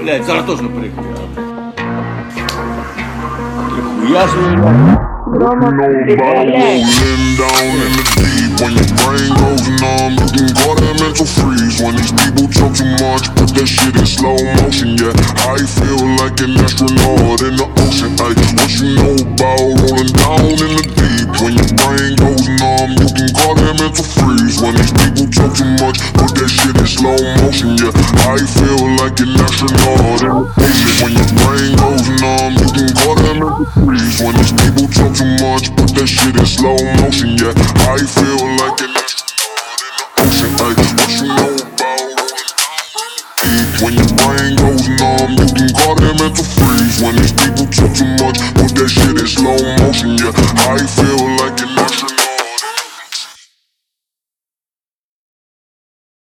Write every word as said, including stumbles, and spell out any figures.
Блять, зараз точно прыгаю. Нихуя же. Rolling down in the deep. When your brain goes numb, you can go to mental freeze. When these people talk too much, put that shit in slow motion. Yeah, I feel like an astronaut in the ocean. Ay, what you know about rolling down in the deep? When your brain goes numb, you can go to mental freeze. When these people talk too much, put that shit in slow motion. Yeah, I feel like an astronaut in the ocean. When your brain goes numb, you can go to mental freeze. When these people talk too much, put that shit in slow motion. Yeah, I feel like an astronaut in the ocean. Ay, what you know about rolling deep? When your brain goes numb, you can call that mental freeze. When these people talk too much, put that shit in slow motion. Yeah, I feel like